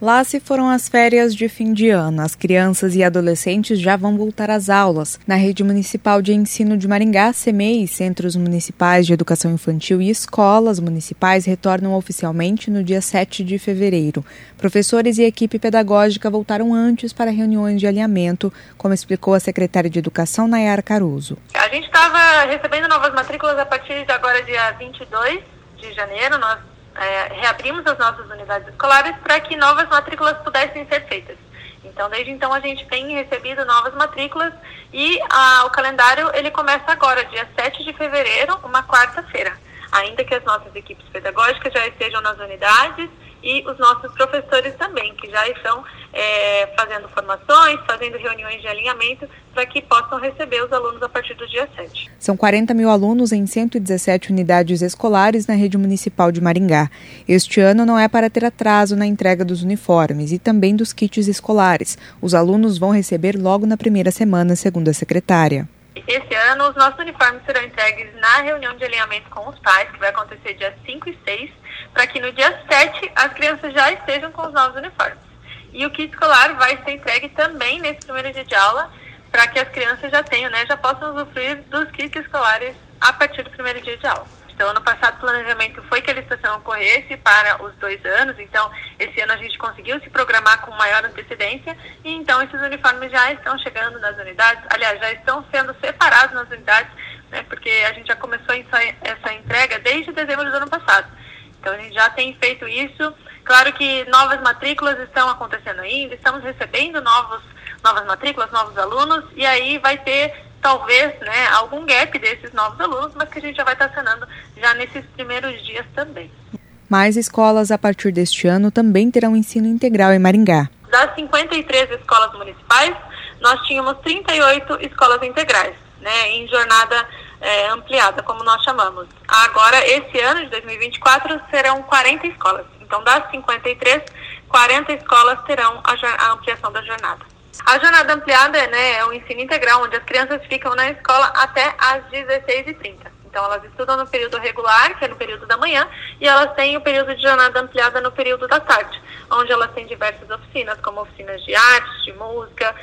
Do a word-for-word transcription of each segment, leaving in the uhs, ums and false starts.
Lá se foram as férias de fim de ano. As crianças e adolescentes já vão voltar às aulas. Na Rede Municipal de Ensino de Maringá, CEMEI, Centros Municipais de Educação Infantil e escolas municipais retornam oficialmente no dia sete de fevereiro. Professores e equipe pedagógica voltaram antes para reuniões de alinhamento, como explicou a secretária de Educação, Nayara Caruso. A gente estava recebendo novas matrículas a partir de agora, dia vinte e dois de janeiro. Nós É, reabrimos as nossas unidades escolares para que novas matrículas pudessem ser feitas. Então, desde então, a gente tem recebido novas matrículas e a, o calendário ele começa agora, dia sete de fevereiro, uma quarta-feira. Ainda que as nossas equipes pedagógicas já estejam nas unidades e os nossos professores também, que já estão é, fazendo formações, fazendo reuniões de alinhamento para que possam receber os alunos a partir do dia sete. São quarenta mil alunos em cento e dezessete unidades escolares na rede municipal de Maringá. Este ano não é para ter atraso na entrega dos uniformes e também dos kits escolares. Os alunos vão receber logo na primeira semana, segundo a secretária. Esse ano, os nossos uniformes serão entregues na reunião de alinhamento com os pais, que vai acontecer dia cinco e seis, para que no dia sete as crianças já estejam com os novos uniformes. E o kit escolar vai ser entregue também nesse primeiro dia de aula, para que as crianças já tenham, né, já possam usufruir dos kits escolares a partir do primeiro dia de aula. Então, ano passado, o planejamento foi que a licitação ocorresse para os dois anos. Então, esse ano a gente conseguiu se programar com maior antecedência. E, então, esses uniformes já estão chegando nas unidades. Aliás, já estão sendo separados nas unidades, né, porque a gente já começou essa, essa entrega desde dezembro do ano passado. Então, a gente já tem feito isso. Claro que novas matrículas estão acontecendo ainda. Estamos recebendo novos, novas matrículas, novos alunos. E aí vai ter... talvez, né, algum gap desses novos alunos, mas que a gente já vai estar sanando já nesses primeiros dias também. Mais escolas a partir deste ano também terão ensino integral em Maringá. Das cinquenta e três escolas municipais, nós tínhamos trinta e oito escolas integrais, né, em jornada é, ampliada, como nós chamamos. Agora, esse ano de dois mil e vinte e quatro, serão quarenta escolas. Então, das cinquenta e três, quarenta escolas terão a, a ampliação da jornada. A jornada ampliada, né, é o ensino integral, onde as crianças ficam na escola até às dezesseis e trinta. Então, elas estudam no período regular, que é no período da manhã, e elas têm o período de jornada ampliada no período da tarde, onde elas têm diversas oficinas, como oficinas de arte, de música,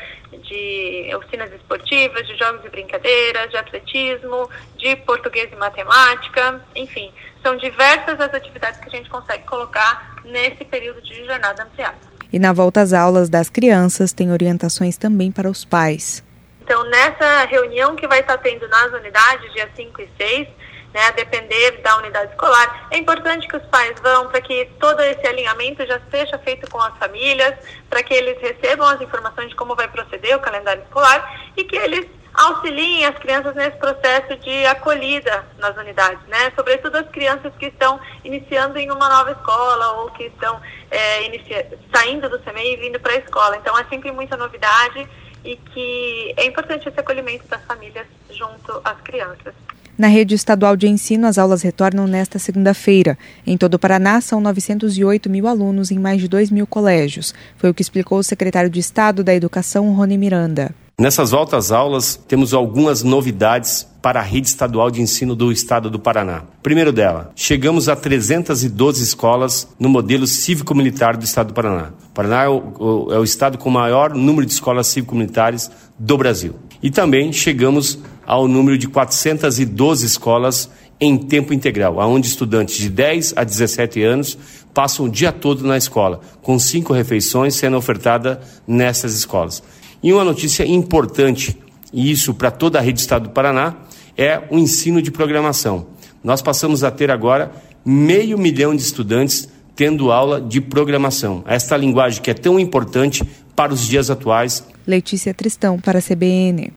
de oficinas esportivas, de jogos e brincadeiras, de atletismo, de português e matemática, enfim. São diversas as atividades que a gente consegue colocar nesse período de jornada ampliada. E na volta às aulas das crianças, tem orientações também para os pais. Então, nessa reunião que vai estar tendo nas unidades, dia cinco e seis, né, a depender da unidade escolar, é importante que os pais vão para que todo esse alinhamento já seja feito com as famílias, para que eles recebam as informações de como vai proceder o calendário escolar e que eles auxiliem as crianças nesse processo de acolhida nas unidades, né? Sobretudo as crianças que estão iniciando em uma nova escola ou que estão é, inicia- saindo do CEMEI e vindo para a escola. Então, é sempre muita novidade e que é importante esse acolhimento das famílias junto às crianças. Na rede estadual de ensino, as aulas retornam nesta segunda-feira. Em todo o Paraná, são novecentos e oito mil alunos em mais de dois mil colégios. Foi o que explicou o secretário de Estado da Educação, Rony Miranda. Nessas voltas às aulas, temos algumas novidades para a rede estadual de ensino do estado do Paraná. Primeiro dela, chegamos a trezentas e doze escolas no modelo cívico-militar do estado do Paraná. O Paraná é o, o, é o estado com o maior número de escolas cívico-militares do Brasil. E também chegamos ao número de quatrocentas e doze escolas em tempo integral, onde estudantes de dez a dezessete anos passam o dia todo na escola, com cinco refeições sendo ofertadas nessas escolas. E uma notícia importante, e isso para toda a rede do estado do Paraná, é o ensino de programação. Nós passamos a ter agora meio milhão de estudantes tendo aula de programação. Esta linguagem que é tão importante para os dias atuais. Letícia Tristão, para a C B N.